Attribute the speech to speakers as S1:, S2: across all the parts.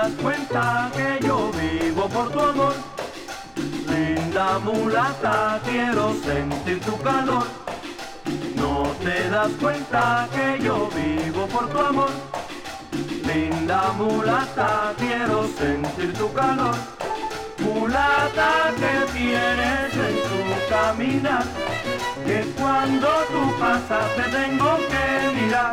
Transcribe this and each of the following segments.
S1: das cuenta que yo vivo por tu amor. Linda mulata, quiero sentir tu calor. No te das cuenta que yo vivo por tu amor. Linda mulata, quiero sentir tu calor. Mulata, que tienes en tu caminar, que cuando tú pasas te tengo que mirar.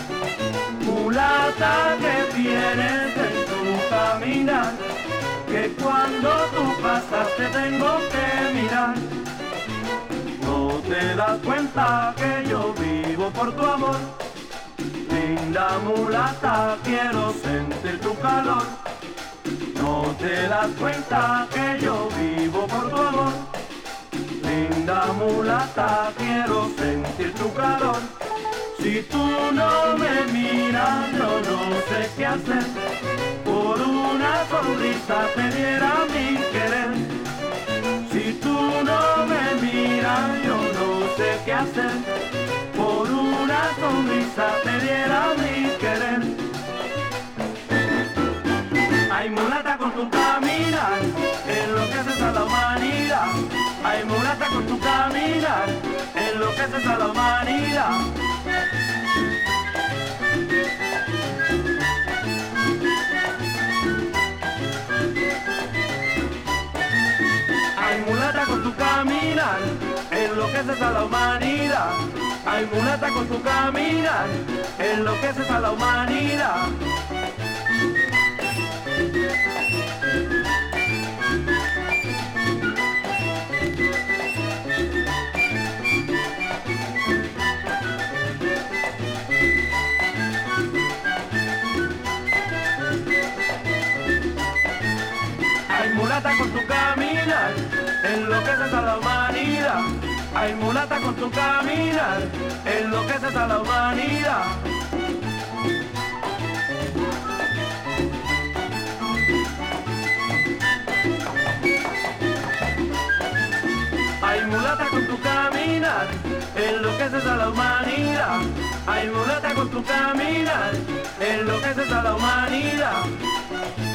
S1: Mulata, que tienes en tu caminar, que cuando tú pasas te tengo que mirar. No te das cuenta que yo vivo por tu amor. Linda mulata, quiero sentir tu calor. No te das cuenta que yo vivo por tu amor. Linda mulata, quiero sentir tu calor. Si tú no me miras, yo no sé qué hacer. Por una sonrisa te diera mi querer. Si tú no me miras, yo no sé qué hacer. Por una sonrisa te diera mi querer. Ay, mulata, con tu caminar enloqueces a la humanidad. Ay, mulata, con tu caminar enloqueces a la humanidad. Ay, mulata, con tu caminar enloqueces a la humanidad. Ay, mulata, con tu caminar enloqueces a la humanidad. Ay, mulata, con tu caminar enloqueces a la humanidad. Ay, mulata, con tu caminar enloqueces a la humanidad. Ay, mulata, con tu caminar enloqueces a la humanidad. Ay, mulata, con tu caminar enloqueces a la humanidad.